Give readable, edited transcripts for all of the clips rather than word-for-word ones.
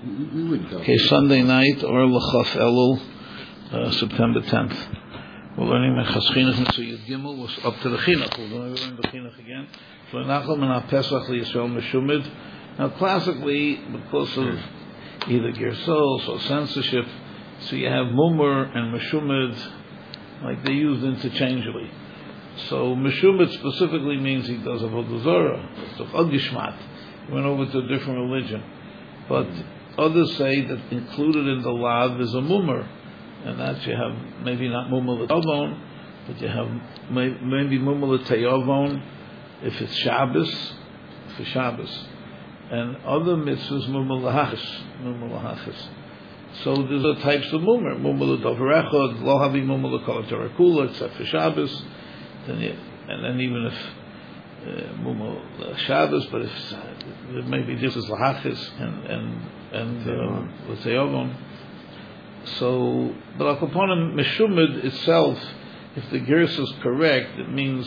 We would go. Okay, Sunday night, or L'chaf Elul, September 10th. We're learning Menchas Chinuch, so Yud Gimel was up to the Chinuch. We're going to learn the Chinuch again. So Nachal Min Pesach Yisrael Meshumid. Now, classically, because of either Gersos or censorship, so you have Mumar and Meshumid, like they used interchangeably. So Meshumid specifically means he does Avodah Zarah, so Chagishmat. He went over to a different religion. But others say that included in the Lav is a Mumar, and that you have maybe not Mumar L'Tayavon, but you have maybe Mumar L'Tayavon if it's Shabbos, for Shabbos. And other mitzvahs, Mumar L'Hachis. So there's the types of Mumar. Mumar L'Dover Echad, Lo Havi Mumar L'Kol Torah Kula, except for Shabbos. And then even if Mumar Shabbos, but if maybe this is L'Hachis and L'Tayavon. So, but Al-Kaponim Meshumid itself, if the Gerus is correct, it means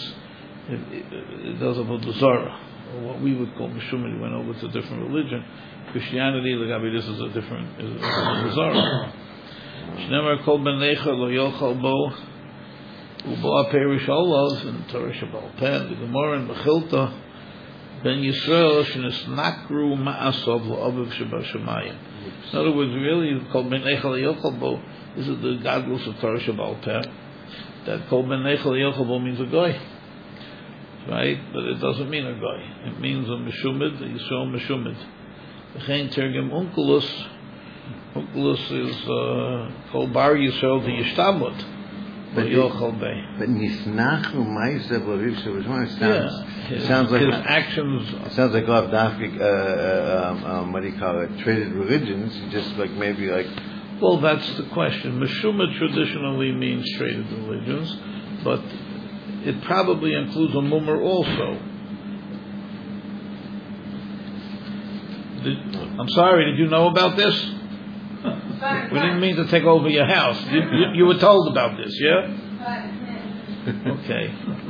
it does Avodah Zarah, or what we would call Meshumid. Went over to a different religion. Christianity, L'Gabi, this is a different Avodah Zarah. Shneimar Kol Ben Necha Lo Yochal Bo Ubo Perish Olav in Torah Shabbal Peh, the Gemara in Mechilta Ben Yisrael Shenis Nakru Ma'asov L'Aviv Sheba Shemayim. In other words, really, Kol Ben Necha Lo Yochal Bo, this is the Gadlus of Torah Shabbal Peh, that Kol Ben Necha Lo Yochal Bo means a guy. Right? But it doesn't mean a guy. It means a Meshumid, a Yisrael Meshumid. V'chein Tergem Unkelus. Unkelus is Kol Bar Yisrael to Yishtabot. But Nisnach Umayza B'Aviv Shebashmayim sounds like his actions. It sounds like Lav Dafik, what do you call it? Traded religions. Just like maybe like. Well, that's the question. Meshumid traditionally means traded religions, but it probably includes a Mumar also. I'm sorry, did you know about this? We didn't mean to take over your house. You were told about this, yeah? Okay.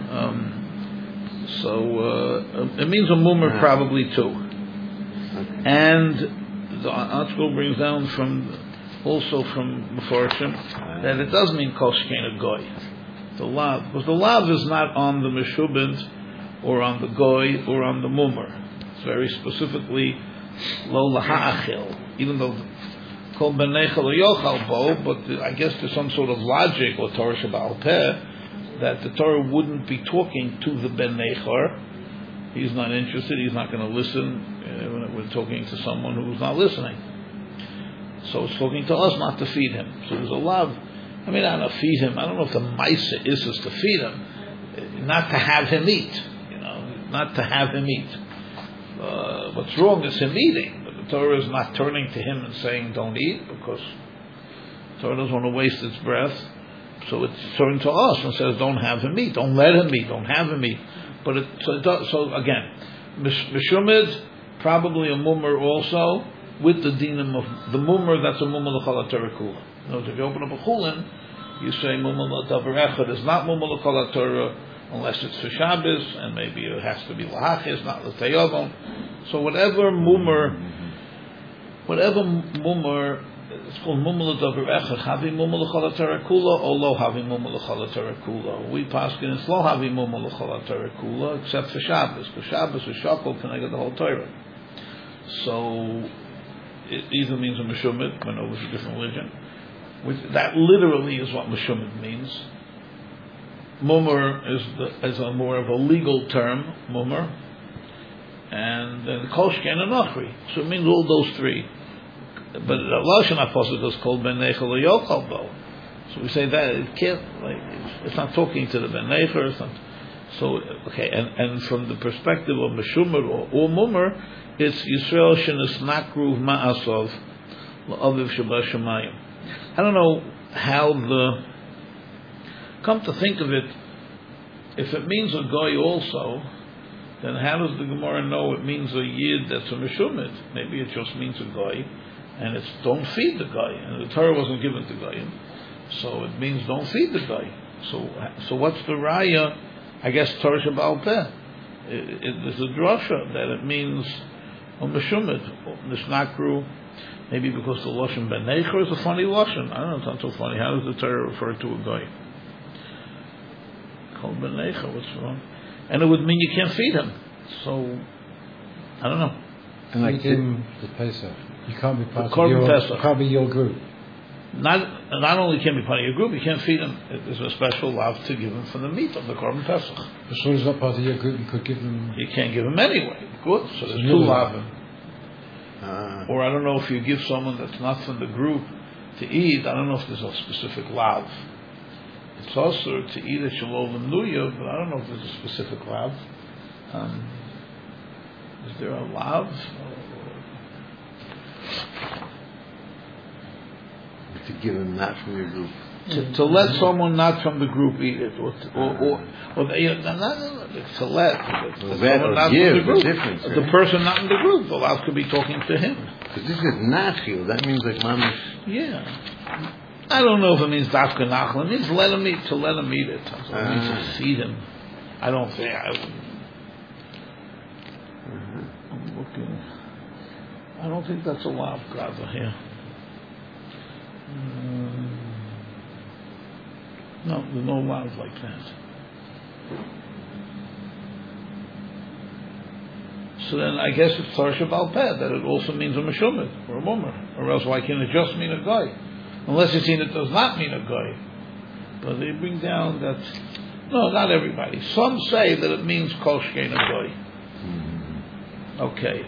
So it means a Mumar probably too. And the article brings down also from Mefarshim that it does mean Kol Shkein a Goy. The Lav, because the Lav is not on the Meshubid or on the Goy or on the Mumar. It's very specifically Lo L'Ha'achil, even though Kol Ben Necha Lo Yochal Bo, but I guess there's some sort of logic or Torah Shabbal Peh that the Torah wouldn't be talking to the Ben Nechar. He's not interested. He's not going to listen when we're talking to someone who's not listening. So it's talking to us not to feed him. So there's a Lav. I mean, I don't know, feed him. I don't know if the Maisa is to feed him, not to have him eat. Not to have him eat. What's wrong is him eating. But the Torah is not turning to him and saying, don't eat, because the Torah doesn't want to waste its breath. So it's turned to us and says, don't have him eat. Don't let him eat. Don't have him eat. But so again, Meshumid, probably a Mumar also, with the dinim of the Mumar, that's a Mumar L'Chol Torah Kula. If you open up a Chulin, you say Mumar L'Davar Echad is not Mumar L'Chol Torah unless it's for Shabbos, and maybe it has to be L'Hachis, not L'Tayavon. So whatever Mumar, it's called Mumar L'Davar Echad, Havi Mumar L'Chol Torah Kula, or Lo Havi Mumar L'Chol Torah Kula. We paskin it's Lo Havi Mumar L'Chol Torah Kula, except for Shabbos. For Shabbos, for Shakol, can I get the whole Torah? So it either means a Meshumid, went over to a different religion. That literally is what Meshumid means. Mumar is a more of a legal term, Mumar, and then Kol Shkein and Nachri. So it means all those three. But the Lashon HaPosuk is called Ben Necha Lo Yochal Bo. So we say that it can't, it's not talking to the Ben Necha. It's not. So okay, and from the perspective of Meshumar or Mumar, it's Yisrael Shenis Nakru Ma'asov L'Aviv Sheba Shemayim. I don't know how come to think of it, if it means a guy also, then how does the Gemara know it means a Yid that's a Meshumid? Maybe it just means a guy, and it's don't feed the guy, and the Torah wasn't given to Goyim, so it means don't feed the guy. So what's the Raya? I guess Torah Shabbal Peh. There's a drasha that it means or Meshumid, Nishnakru, maybe because the Lashon Ben Necher is a funny Lashon. I don't know, it's not so funny. How does the Torah refer to a guy? Called Ben Necher, what's wrong? And it would mean you can't feed him. So, I don't know. And like him the Pesach. You can't be part of Pesach. Can't be your group. Not only can be part of your group, you can't feed him. There's a special love to give him for the meat of the Korban Pesach. As soon as not part of your group, you could give him. You can't give him anyway. Good. So there's two lavim. Or I don't know if you give someone that's not from the group to eat. I don't know if there's a specific lav. It's also to eat a shalom nuya, but I don't know if there's a specific lav. Is there a lav? To give him not from your group. To let someone not from the group eat it, or to let someone not give, from the group. The person not in the group, the lav could be talking to him. Because this is nachil. That means like mamish. Yeah. I don't know if it means dafka nachal. It means let him eat, to let him eat it. So it means to feed him. I don't think I'm looking. I don't think that's a lav gaza here. No, there's no lav like that. So then I guess it's Torah Shabbal Peh, that it also means a Meshumid or a Mummer. Or else why can't it just mean a guy? Unless you've seen it does not mean a guy. But they bring down that, no, not everybody. Some say that it means Kol Shkein a guy. Okay.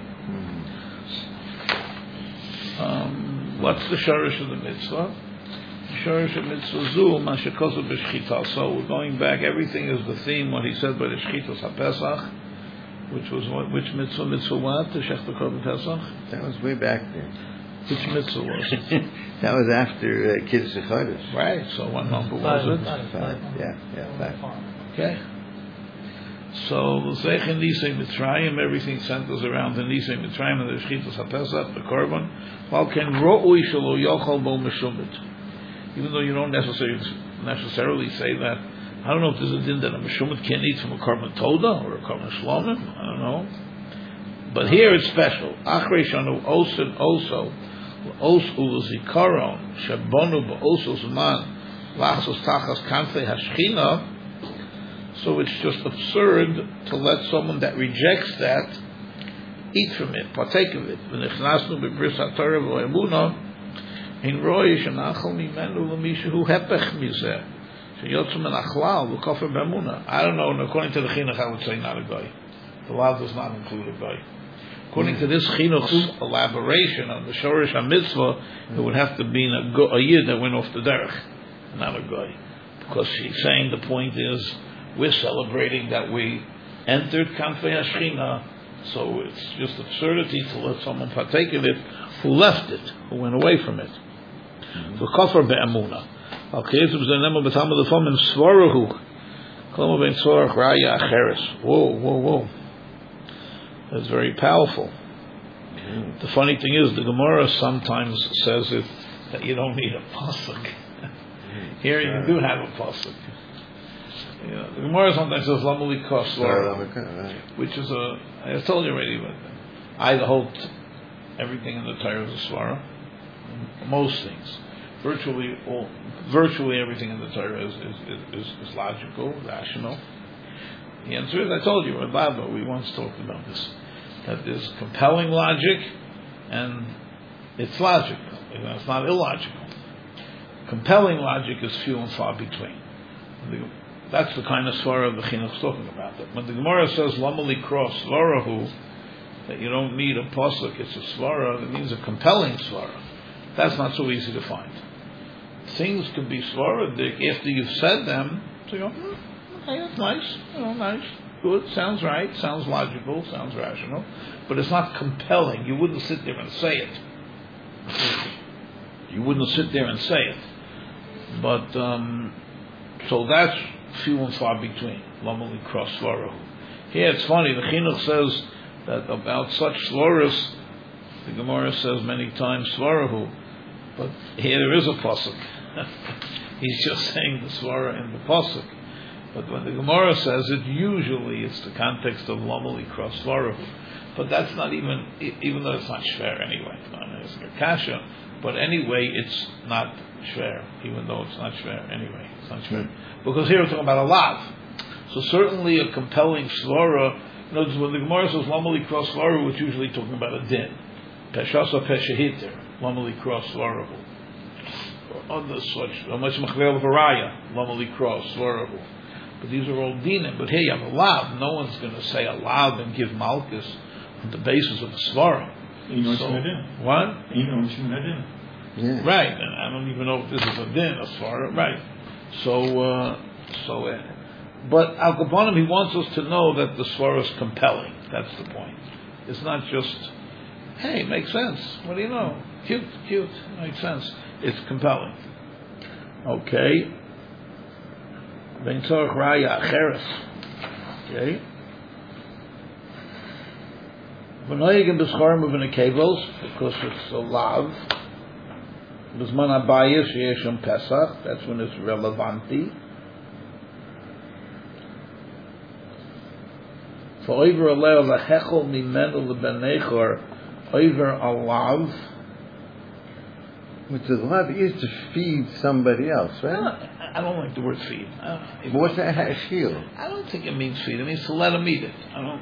What's the Shorish of the Mitzvah? The Shorish of Mitzvah Zu, Mashikosu B'Shchita. So we're going back, everything is the theme, what he said by the Shchitas HaPesach, which was what, which mitzvah? Mitzvah what? The Shech Korban Pesach? That was way back there. Which mitzvah was it? That was after Kiddush HaChodesh. Right, so what number was it? 5. Yeah, 5. Okay. So, Zech and Nisei Mitzrayim, everything centers around the Nisei Mitzrayim and the Shchitas HaPesach, the Korban. While can Ro'ui Shelo Yochal Bo Meshumit. Even though you don't necessarily say that, I don't know if there's a din that a Meshumit can't eat from a Korban Toda or a Korban Shlomim, I don't know. But here it's special. Achrei Shanu Osin Oso, Os Uluzikaron, Shabonu Ba'oso Zman, Lachsos Tachas Kanfei Hashchina. So it's just absurd to let someone that rejects that eat from it, partake of it. V'nichnasnu b'bris ha'torah v'emunah, in roi shenachal mimenu l'mishu hepech mizeh, sheyotzu min achlal v'kofer b'emunah. I don't know, and according to the chinuch, I would say not a guy. The law does not include a guy. According to this chinuch's elaboration on the shorish ha-mitzvah, it would have to be a yid that went off the derech, not a guy. Because she's saying the point is, we're celebrating that we entered Kanfei Hashchina, so it's just absurdity to let someone partake of it who left it, who went away from it. So kafar be'emuna. Okay, so the name of the Talmud of Fom in Svarahu. Kolma ben Sorach Raya Acheres. Whoa. That's very powerful. The funny thing is, the Gemara sometimes says it that you don't need a pasuk. Here you do have a pasuk. Yeah, the Gemara sometimes says Lamuli Kosvar, which is I told you already, but I hold everything in the Torah is a Svara. Most things. Virtually everything in the Torah is logical, rational. The answer is, I told you, Rabbi, we once talked about this, that there's compelling logic and it's logical. It's not illogical. Compelling logic is few and far between. That's the kind of svara the chinuch is talking about. That when the Gemara says lamali cross svarahu, that you don't need a pasuk, it's a svara, that means a compelling svara. That's not so easy to find. Things can be svara after you've said them, so you go, okay, that's nice, nice, good, sounds right, sounds logical, sounds rational, but it's not compelling. You wouldn't sit there and say it. But so that's few and far between. Lamali cross svarahu. Here it's funny. The chinuch says that about such svaras, the Gemara says many times svarahu, but here there is a pasuk. He's just saying the svara in the pasuk. But when the Gemara says it, usually it's the context of lamali cross svarahu. but that's not even though it's not shver anyway. It's a kasha, but anyway, it's not shver, even though it's not shver anyway. It's not shver because here we're talking about a lav. So certainly a compelling svara. In other words, when the Gemara says lamali cross svara, it's usually talking about a din. Peshasa peshahiter, lamali cross svara. Or other such, much machvel varaya, lamali cross svara. But these are all dinim. But here you have a lav. No one's going to say a lav and give malchus on the basis of a svara. So, what? Yeah. Right, and I don't even know if this is a din, a svara. Right. But Al Kaponim, he wants us to know that the svara is compelling. That's the point. It's not just, hey, makes sense. What do you know? Cute, makes sense. It's compelling. Okay. Ben tzorach raya acheres. Okay. V'noyegim b'schorim u'v'nekevos, because it's a lav. B'zman habayis sheyesh Pesach, that's when it's relevanti. Fa'oiver aleo l'hechol mimenu l'benechor, over a lav. Which the lav is to feed somebody else, right? I don't like the word feed. What's that hashil? I don't think it means feed. It means to let him eat it.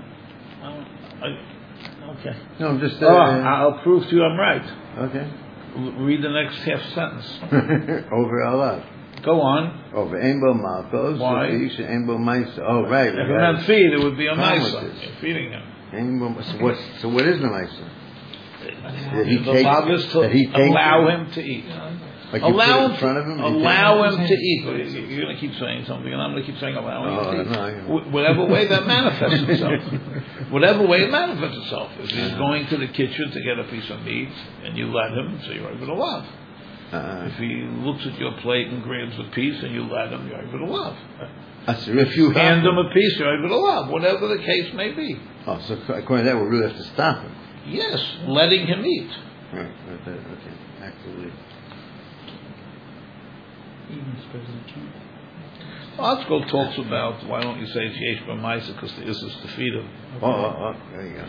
Okay. No, I'm just. I'll prove to you I'm right. Okay. Read the next half sentence. Over a lot. Go on. Over Einbo Malkos. Why? Einbo Maisa. Oh, right. If it meant feed, it would be a Maisa. You're feeding him. So what is the Maisa? The lav is to allow him to eat. Like allow him in front of him. Allow him to eat. You're going to keep saying something, and I'm going to keep saying allow him to eat. Whatever way that manifests itself. Whatever way it manifests itself. If he's going to the kitchen to get a piece of meat, and you let him, so you're over the love. If he looks at your plate and grabs a piece, and you let him, you're over the love. If you hand him a piece, you're over the love. Whatever the case may be. Oh, so according to that, we really have to stop him. Yes, letting him eat. Right. Okay. Absolutely. Otzko talks about why don't you say it's yesh b'maisa because the is to feed him. Oh, there you go.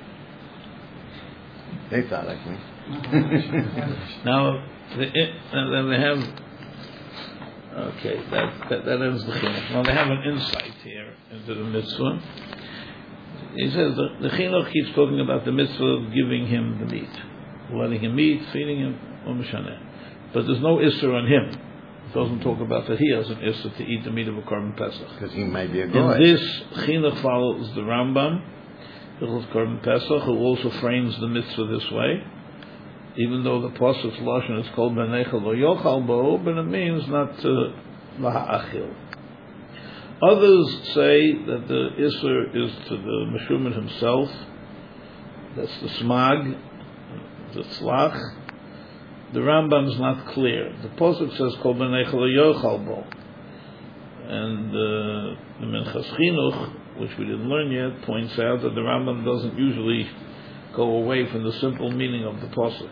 They thought like me. Now, then they have. Okay, that ends the chinuch. Now they have an insight here into the mitzvah. He says the chinuch keeps talking about the mitzvah of giving him the meat, letting him eat, feeding him, but there's no isser on him. It doesn't talk about that he has an isser to eat the meat of a korban pesach. Because he might be a goy. In this chinuch follows the Rambam, Hilchos korban pesach, who also frames the mitzvah this way. Even though the pasuk's lashon is called benechel lo yochal bo, but it means not to laha'achil. Others say that the isser is to the meshumim himself. That's the smag, the tzlach. The Rambam's not clear. The pasuk says kol benechel lo yochal bo, and the Minchas Chinuch, which we didn't learn yet, points out that the Rambam doesn't usually go away from the simple meaning of the pasuk.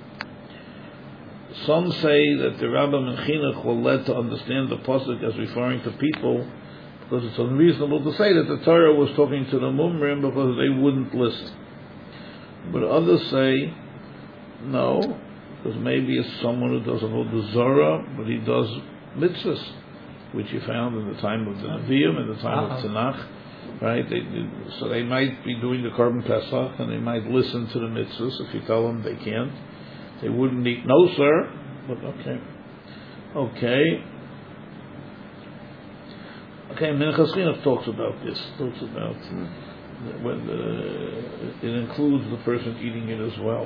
Some say that the Rambam and Chinuch were led to understand the pasuk as referring to people, because it's unreasonable to say that the Torah was talking to the Mumrim because they wouldn't listen. But others say no, because maybe it's someone who doesn't hold the Zorah, but he does mitzvahs, which he found in the time of the Nevi'im, in the time of Tanakh. Right? So they might be doing the korban pesach, and they might listen to the mitzvahs. If you tell them they can't, they wouldn't eat. No, sir. But okay. Minchas Chinuch talks about this. Talks about when it includes the person eating it as well.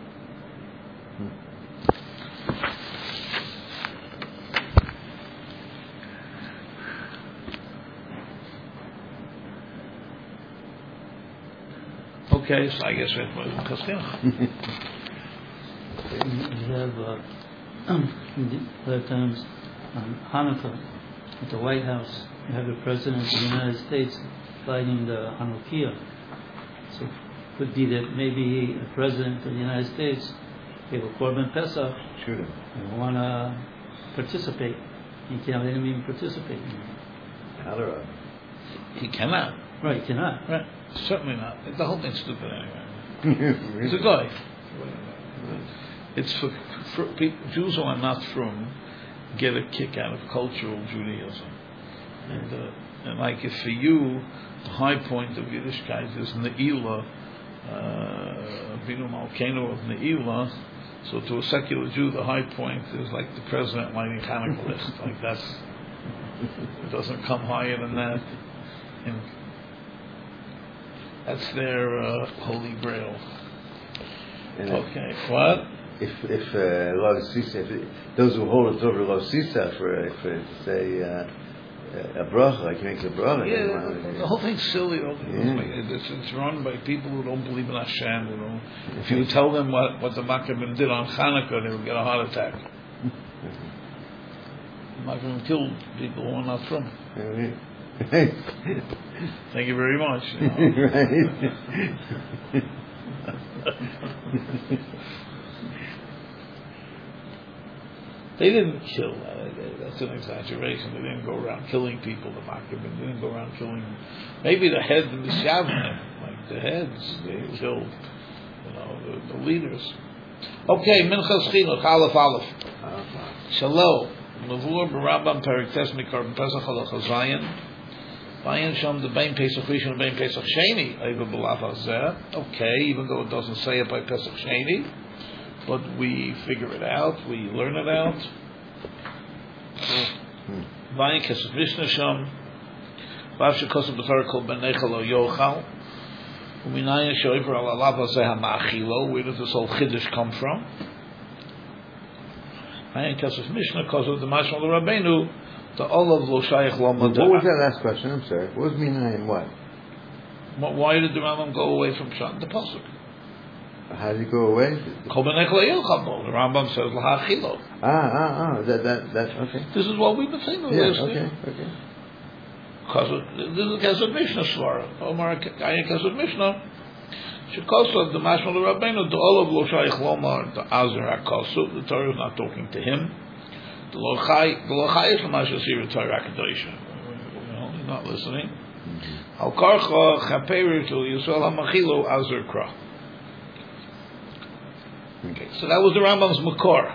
Okay, so I guess we have Minchas Chinuch. We have other times on Hanukkah at the White House. You have the President of the United States lighting the Hanukkah. So it could be that maybe the President of the United States gave a korban pesach and want to participate. He can't let him even participate. He cannot. Right, cannot. Right. Certainly not. The whole thing's stupid anyway. He's a guy. It's for people, Jews who are not from get a kick out of cultural Judaism, and like if for you the high point of Yiddishkeit is Ne'ilah, Binu Malkeinu of Ne'ilah. So to a secular Jew, the high point is like the president lighting Hanukkah list. Like it doesn't come higher than that. And that's their holy grail. Okay, what? If Rav Sisa, those who hold it over Rav Sisa for say a bracha, like makes a bracha. Yeah, the whole thing's silly. It's run by people who don't believe in Hashem. If you tell them what the Maccabim did on Hanukkah, they would get a heart attack. The Maccabim killed people who are not from. Thank you very much. They didn't kill. That's an exaggeration. They didn't go around killing people. The Maccabim didn't go around killing. Maybe the heads of the Shavnim, like the heads, they killed. The leaders. Okay, Minchas Chinuch, Aleph. Shalom. Mavur Barabam Perik Tes Mikar Pesach Halacha Zayin. Bayin Sham the Bein Pesach Rishon Bein Pesach Sheni. Eiva B'Lav Hazeh. Okay, even though it doesn't say it by Pesach Sheni. But we figure it out, we learn it out. Vayin Kesef Mishnah Sham, Vav Shekosem B'Torah Kol B'Neicha Lo Yochal, U'minayin Shoiver Al Alav Hazeh HaMa'achilo. Where does this whole Chiddush come from? Vayin Kesef Mishnah, because of the Mashmal Rabbeinu, the Olav Lo Shayach Lo Madah. What was that last question? I'm sorry. What was Minayin what? Why did the Rambam go away from Pshat? The Pasuk. How did he go away? The Rambam says lahachilo. That okay. This is what we've been saying. Okay. Because this is Kesef Mishnah Svara. Omar Ayin Kesef Mishnah. Shekosav the Mashmal Rabbeinu the Olav Lo Shayich Lomar the Azer HaKosu. The Torah is not talking to him. The Lochai is Lamashasir Torah Kadosha. He's not listening. Al Karcha Chaperu to Yisrael Hamachilo Azer Kra. Okay, so that was the Rambam's Makor.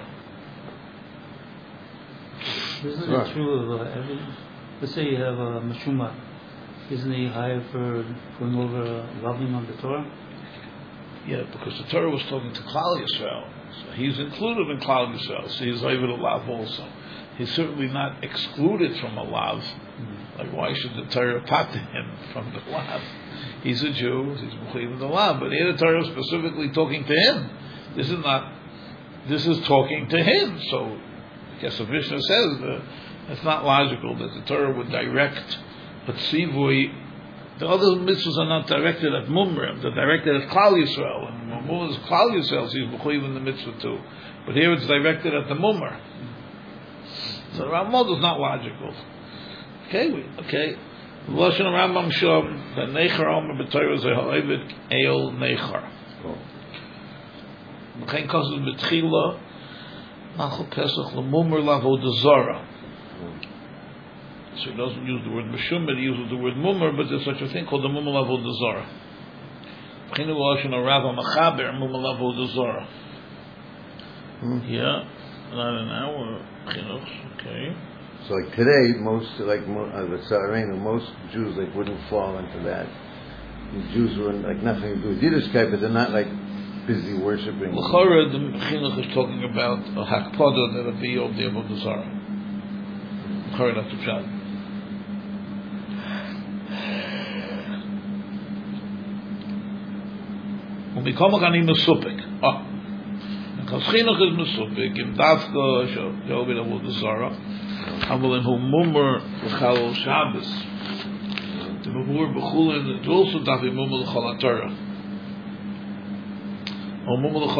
Isn't it true of let's say you have a Meshumah, isn't he hired for going over loving of the Torah? Yeah, because the Torah was talking to Klal Yisrael, so he's included in Klal Yisrael, so he's over the Lav also. He's certainly not excluded from a Lav. Like, why should the Torah patent him from the Lav? He's a Jew, he's Mechuyev in the Lav, but here the Torah is specifically talking to him. This is talking to him. So, I guess the Mishnah says that it's not logical that the Torah would direct, but Sivui, the other mitzvahs are not directed at Mumrim, they're directed at Klal Yisrael. And Mumrim is Klal Yisrael, so he's Mechuyev in the mitzvah too. But here it's directed at the Mumr. So the Rambam is not logical. Okay. Lashon Rambam Shom, the Neichar Omer b'Torah Zehoivet Eol Neichar. Geen kostet betchila, nachal Pesach lemumer lavodah zara. So he doesn't use the word meshumah, he uses the word mumer, but there's such a thing called the mumer lavodah zara. B'chinu lashon Rav Machaber mumer lavodah zara. Yeah, not an hour. Okay. So like today, most Jews like wouldn't fall into that. The Jews were like nothing to do with Yiddishkeit, but they're not like busy worshipping. L'chora, the Chinuch is talking about a hakpada that would be of the Avodah Zarah. L'chora, that's the pshat. U'mikom ha'gani mesupik. Because Chinuch is mesupik, im dafka, she'ovid Avodah Zarah, aval in hu mummer l'chalol Shabbos. The mummer b'chulin, it's also dafi mummer l'chol ha'torah. You can have a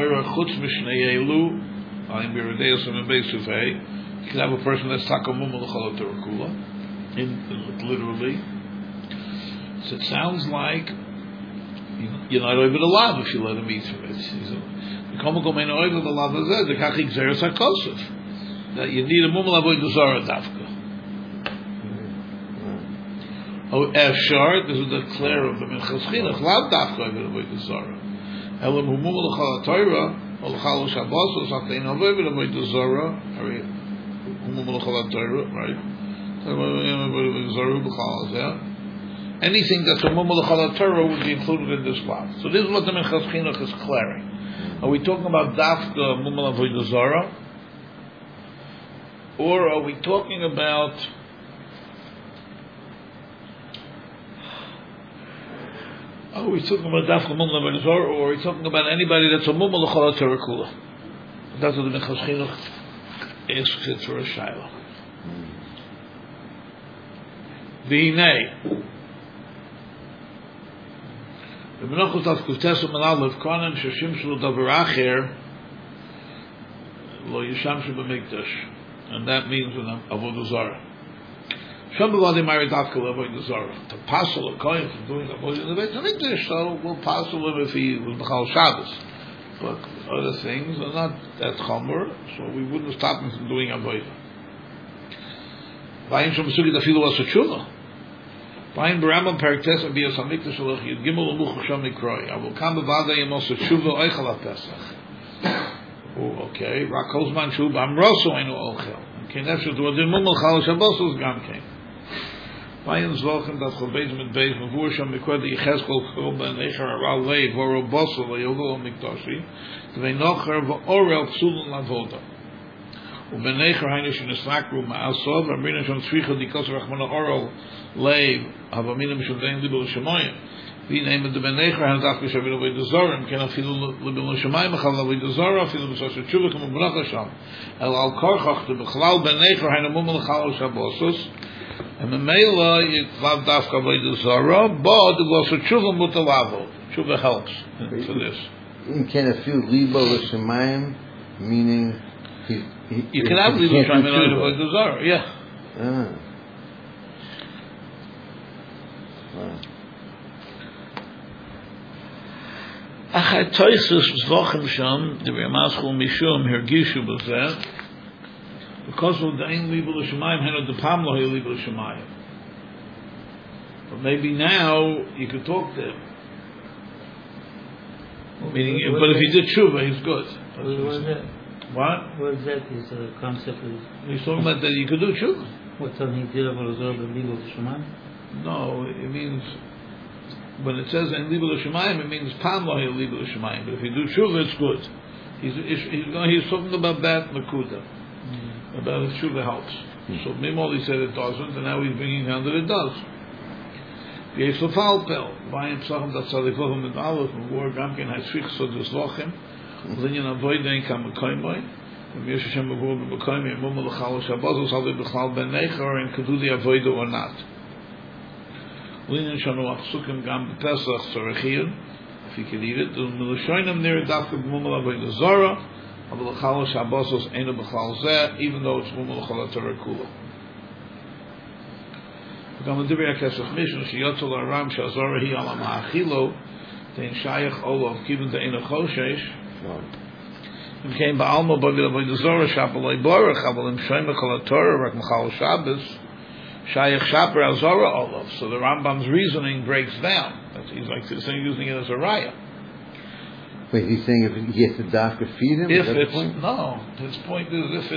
person that's taka mumul l'chol Torah kula, literally. So it sounds like you're not over the lav if you let him eat from it. That you need a mumul avodah zara dafka. Oh, Efshar, this is the clear of the Minchas Chinuch, Lav Dafka Avodah Zarah. Elam Humum L'chal HaTorah, or L'chal Shabbos, or Saftein Avodah Zarah, Humum L'chal HaTorah, right? Anything that's a Humum L'chal HaTorah would be included in this class. So this is what the Minchas Chinuch is clearing. Are we talking about Dafka Humum Avodah Zarah? Or are we talking about Dafka Mum Avodah Zarah, or are we talking about anybody that's a Mum L'chal HaTorah Kula? That's what the Minchas Chinuch asks it for a Shiloh. V'hinei the Menachos Daf Kuftesu Menalev Konim Sheshimshlu Davar Acher Lo Yishamshu B'Mikdash, and that means an Avodah Zarah. Some people they marry Dafka Avodah Zarah to passel a coin from doing Avodah in the Beit HaMikdash, so we'll passel him if he was B'chal Shabbos. But other things are not that chomer, so we wouldn't stop him from doing Avodah. Vayim Shom Sugi Dafilu was a tshuva. Vayim B'Rambam Perek Tes Abiyas HaMikdash Olech Yud Gimel Umuch Shom Mikroi. I will come b'vada Yom Osa Tshuva Oichel HaPesach. Oh, okay. Rak Kozman Tshuva Amroso Einu Ochel. Okay, that's what the Mum L'chal Shabbos was Gam Kein. Vayim Zolchem Dat Cholbeis Mit Beis Mavur Shom Mikroi the Yechezkel Chol Ben Echer Aral Lei Voro Boso Le'Yogo Mikdashi Tvei Nocher V'Orel Psulun Lavoda Uben Echer Hainu Shenesrakru Ma'asov Amrina Shom Tzricha Dikos Rachmana Orel Lei Havamina Mishom Dein Libel Shemoyim V'Neim the Ben Echer Han Dafka Shavil Avodah Zarah Ken Afilu Libel Shemoyim Achal Avodah Zarah Afilu B'Sasha Tshuva K'mu B'Nach Hashem El Al Korchach B'Chlal Ben Echer Hainu Mum L'chal Shabbosos and the Mela Lav Dafka Avodah Zarah, but it was a Tshuva Mutalavo. Tshuva helps for this. Can a few Libo L'Shemayim, meaning you can have Libo L'Shemayim and Avodah Zarah, yeah. Achat Toisus Zvochem Sham, the Ramaschul Mishum Hergishu B'Zeh, because of the Ein Libo L'Shemayim, Heno the Pamlo He Libo L'Shemayim. But maybe now you could talk to him. Meaning, but if he did tshuva, he's good. What is that? What? What exactly is the concept of? He's talking about that you could do tshuva. What time he did Avodah Zarah the Libo L'Shemayim? No, it means when it says Ein Libo L'Shemayim, it means Pamlo He Libo L'Shemayim. But if you do tshuva, it's good. He's talking about that Nakuda. About if tshuva helps. So Mimol he said it doesn't, and now he's bringing down that it does. Yesh lefalpel, vayim psachim dat tzadikochim mit alef, mevor gamken ha'tzvich so des lochem, linyan avoidein kam mekoimoy, and Yesh Hashem mevor bekoimoy, mum l'chal Shabbos, so they b'chlal ben necher, and could do the avoide or not. Linyan shanu achsukim gam b'pesach tzorechiyun, if you could eat it, l'shoinem nir dafka b'mum l'avoide Zarah, l'chal Shabbos einu b'chlal zeh, even though it's mum l'chal HaTorah kula. Gamadibri Akesach Mishon Shiyotzel Aram Shazora Hi Alam Ha'achilo Tein Shayach Olov Kivin Tein Achoshesh Im Kein Ba'alma Bavil Avodah Zarah Shapaloi Borach Aval Im Shoym Echal HaTorah Rak Mechal Shabbos Shayach Shaper Al Zarah Olov. So the Rambam's reasoning breaks down. He's like using it as a raya. Wait, he's saying if he has to dafka feed him? If it's no, his point is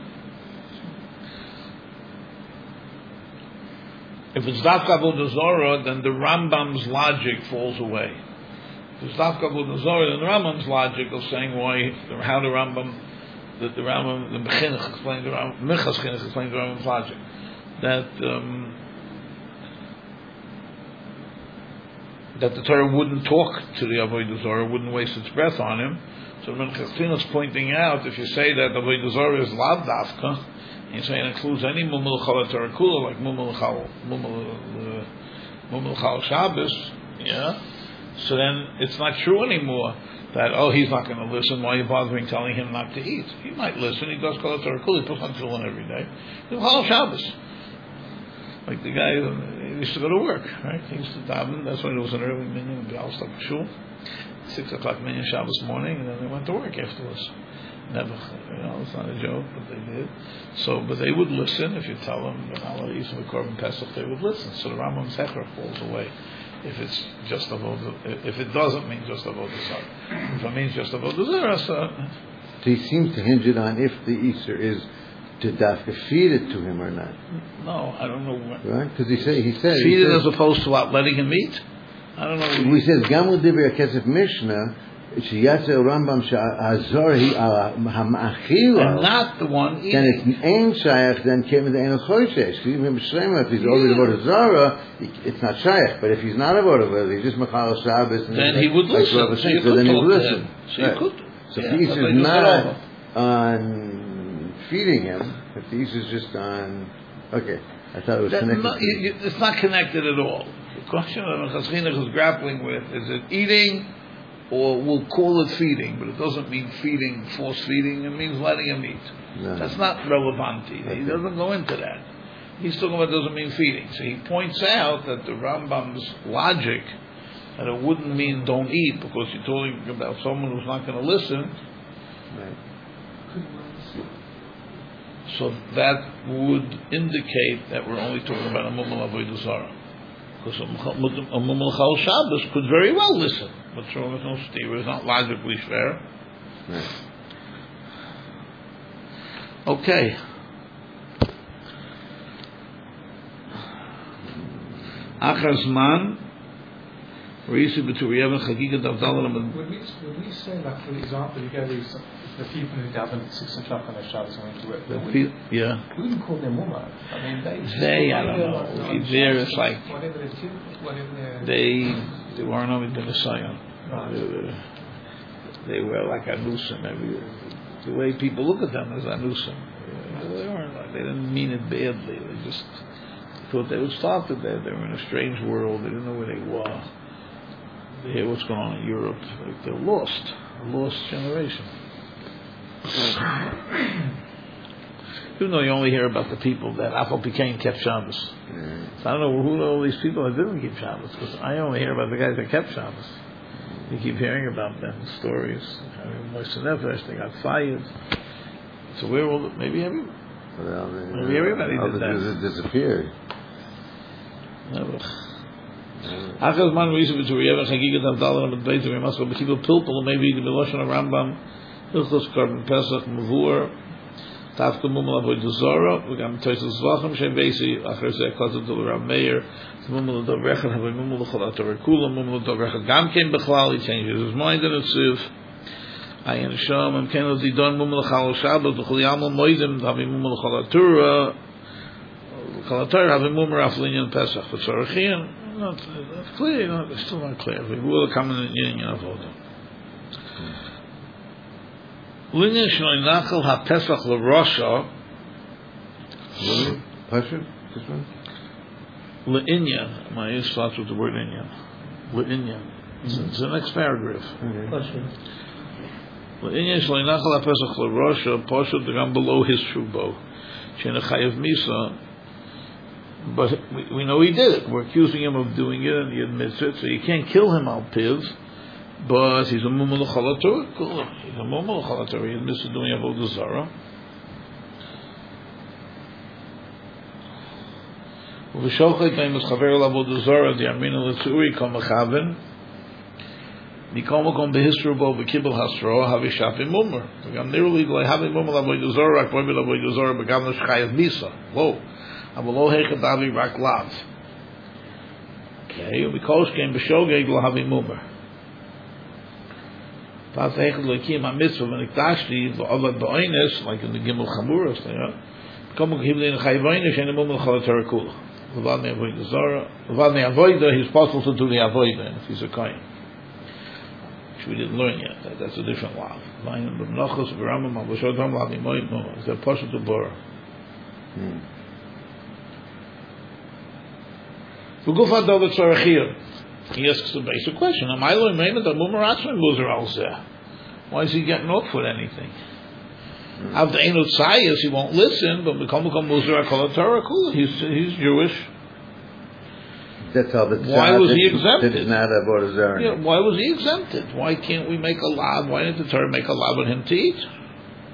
if it's Dafka Avodah Zarah, then the Rambam's logic falls away. If it's Dafka Avodah Zarah, then the Rambam's logic of saying how the Rambam, the Mechinuch explained the Rambam, Minchas Chinuch explained the Rambam's logic, that the Torah wouldn't talk to the Avodah Zarah, wouldn't waste its breath on him. So Minchas Chinuch's pointing out, if you say that Avodah Zarah is Lav Dafka, you say it includes any Mum L'chal HaTorah Kula, like Mum L'chal Shabbos, yeah? So then it's not true anymore that, he's not going to listen, why are you bothering telling him not to eat? He might listen, he does Kol HaTorah Kula, he puts on tefillin every day. He'll L'chal Shabbos. Like the guy who used to go to work, right? He used to daven, that's when it was an early minyan, the Al Shul, 6 o'clock minyan Shabbos morning, and then they went to work afterwards. Never, it's not a joke, but they did. So, but they would listen if you tell them they're not allowed to eat from the Korban Pesach. They would listen. So the Rambam's hecher falls away. If it's just if it doesn't mean just avodah zarah. If it means just avodah zarah, so he seems to hinge it on if the Easter is to dafka feed it to him or not. No, I don't know. Right? Because he said feed it as opposed to what, letting him eat. I don't know. We says Gamul Dibri Kesef Mishnah. Sheyatze Rambam Sha'azor Hi Hamachil. And not the one eating. Then it's Ein Shayach. Then came the Ein Choshesh. If he's already about a Zara, it's not Shayach. But if he's not about it, he's just Machal Shabbos. Then he would listen. So then he would listen. So you could. So if the Easter is not on feeding him, if the Easter is just on, okay, I thought it was connected. It's not connected at all. The question that Chas Chinuch is grappling with is it eating, or we'll call it feeding, but it doesn't mean feeding, force feeding. It means letting him eat. No. That's not relevant. He doesn't go into that. He's talking about it doesn't mean feeding. So he points out that the Rambam's logic that it wouldn't mean don't eat because you're talking about someone who's not going to listen. Right. So that would indicate that we're only talking about a mumul avodah zarah. Because a mumul chal Shabbos could very well listen, but so there's no stira. It's not logically fair. Right. Okay. Achar zman. Would we say, like, for example, you go to the people who daven at 6 o'clock on a Shabbos and went to work. We wouldn't call them Mumma. I mean, I don't know. There is like they weren't only the Messiah. They were like anusim. The way people look at them as anusim. They weren't. They didn't mean it badly. They just thought they would start it there. They were in a strange world. They didn't know where they were. They hear what's going on in Europe. Like they're lost. A lost generation. Even though you only hear about the people that Afal Pikain kept Shabbos. So I don't know who all these people that didn't keep Shabbos, because I only hear about the guys that kept Shabbos. You keep hearing about them, stories. Moshe Nefesh, they got fired. So where will maybe everybody did that. Disappeared. Never. Achaz man reason to Riyeva Chagigat Avdalah and Beit Remasko Bechibel Pilpul maybe the Miloshon Rambam Hilchos Korban Pesach Mavur Tafka Mumul Avodah Zarah V'gam Toisel Zvachim Shem Beisi Achar Zeh Kotzah Dol Rav Meir Mumul Dov Rechad Havay Mumul L'chol Atorah Kula Mumul Dov Rechad Gam Ken Bechlal he changes his mind in a Tziv Ayin Shom Em Ken L'Zidon Mumul L'chal Shabbat L'chol Yamal Moedim Havay Mumul L'chol Atorah L'chol Atorah Havay Mumul Raflinyan Pesach V'tzorachin. That's clear. It's still not clear. We will come in the union of order. Linya shnoi nachal ha Pesach l'Rosha. Pasha? This one? L'Inyan. My ear starts with the word Inyan. L'Inyan. It's the next paragraph. L'Inyan shnoi nachal ha Pesach l'Rosha. Pasha d'gam below his shubo. Shena chayev misa. But we know he did it. We're accusing him of doing it, and he admits it. So you can't kill him al piv. But he's a mumul l'chol Torah. He's a mumul l'chol Torah. He admits to doing avodah zarah. V'shochet neimus chaver l'avodah zarah di'amina l'tzuri kol mechaven. Nikol makom behisru bo v'kibel hasro havishapim mumur. V'gam niruli d'lei havim mumul avodah zarah rak boibil avodah zarah b'gam l'shchayav misa. Whoa. Avolo hechadavi rak lav. Okay, because came b'shogeg l'havi mumer. Pas hechad l'kim ha-mitzvah v'niktashti v'ovad b'oines, like in the Gimel Chamuras, come hibli in chayvoines and mumer l'chol Torah kula. L'vad me'avoida zara. L'vad me'avoida, he's possible to do the avoida if he's a kohen. Which we didn't learn yet. That's a different lav. V'ayim b'mnochos v'ramam al-v'shodam l'havi moed mumer. It's a poshet to bora. He asks the basic question: Am I learning that Mumaratzman loser alzeh? Why is he getting off with anything? After Einut Sayas, he won't listen, but become loser akol Torah. He's Jewish. That's how the why was he exempted? It's not avodah zarah. Yeah, why was he exempted? Why can't we make a law? Why didn't the Torah make a law with him to eat?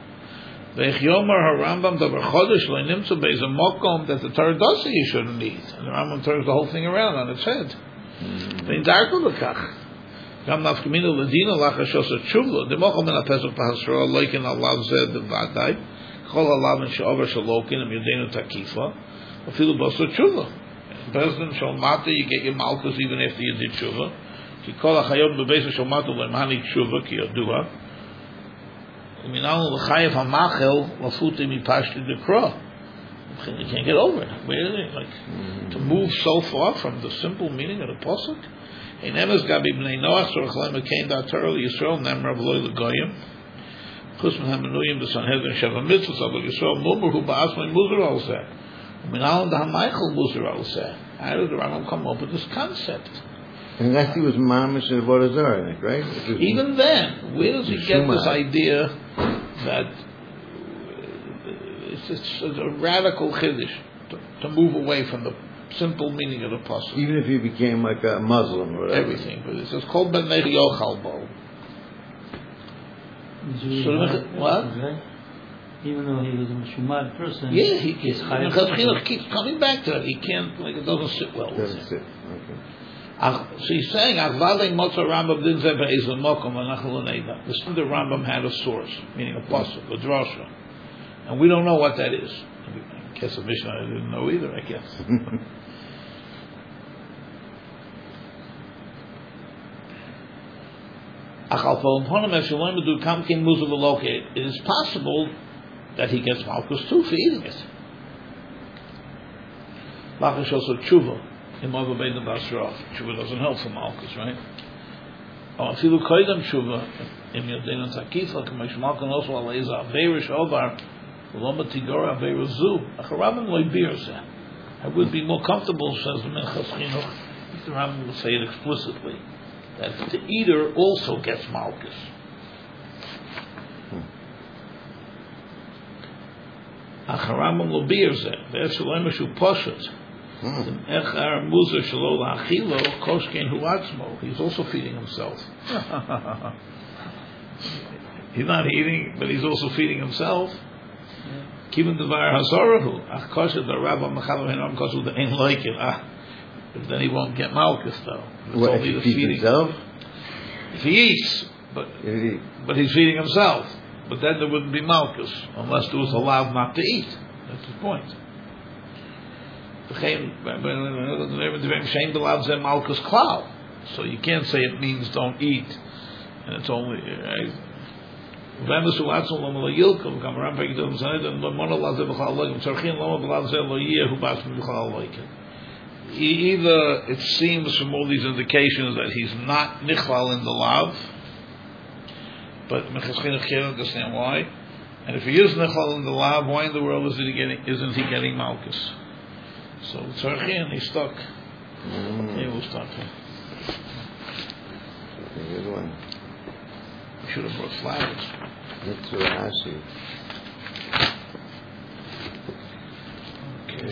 Yomer HaRambam Davar Chodesh Lo Nimtzu Beis Mokom that the Torah does say you shouldn't eat, and the Rambam turns the whole thing around on its head. Vein Darko Lekach. Gam Nafkamina Ladina Lacha Shosa Tshuva. The Mokom in HaPesach Pahasra Loikin Alav Zed V'Vadai. Chol Alav and She'over Shalokin and Yudenu Takifa. Afilu Basar Tshuva. President Shalmata, you get your malchus even after you did Tshuva. She called a Chayot Bebeisa Shalmata Lemhani Tshuva Ki Yaduha. Minal L'Chayev HaMachel Lafuti Mipashti Dekra. You can't get over it. Where are they? Like, to move so far from the simple meaning of the Pasuk. In Emes Gabi B'nei Noach Sorachlaim Akain Da'atar Yisrael Nemra V'loi L'Goyim Chus M'hem Menuyim B'Sanhedrin Sheva Mitzvahs Avol Yisrael Mumur Hu Ba'asmai Muzar Al Zeh Minal D'Hamaichel Muzar Al Zeh. How did the Rambam come up with this concept? Unless he was mamish and Avodah Zarah, right? Even then, where does he get this idea that it's a radical chiddush to move away from the simple meaning of the pasuk? Even if he became like a Muslim or whatever. Everything, but it's called Ben Negi Yochal Bo. What? Even though he was a Shumad person, yeah, he keeps coming back to it. He can't, like, it doesn't sit well with him. Okay. So he's saying, the Rambam had a source, meaning a pasuk, a drasha, and we don't know what that is. I guess the Mishnah I didn't know either, I guess. It is possible that he gets malchus too for eating it. Malchus also tshuva. Tshuva doesn't help for malchus, right? Oh, if you look koydem tshuva, im yodein takifa, k'may shmalkan also aleiza averish ovar, v'loma tigora averish zu. Acharabim loy birze. I would be more comfortable, says the Minchas Chinuch, if the Rambam would say it explicitly, that the eater also gets malchus. Acharabim lo birze. There's shalom shu poshet. He's also feeding himself. He's not eating, but he's also feeding himself. But then he won't get malchus though. What, if he feeds himself? If he eats, but he's feeding himself. But then there wouldn't be malchus unless there was allowed not to eat. That's the point. So you can't say it means don't eat, and it's only either it seems from all these indications that he's not nichlal in the lav, but Minchas Chinuch can't understand why. And if he is nichlal in the lav, why in the world isn't he getting malchus? So Tzarchian, he's stuck. He will stop here. Good one. We should have brought flowers. That's what I see. Okay.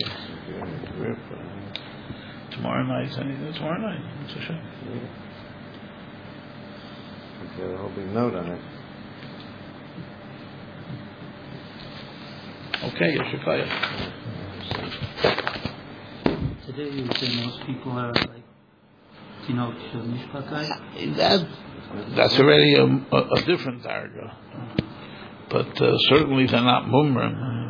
Tomorrow night, anything tomorrow night? It's a shame. Got a whole big note on it. Okay, Yeshikaya. Today you would say most people are like, Mishpakai? That's already a different darga. But certainly they're not mumrim.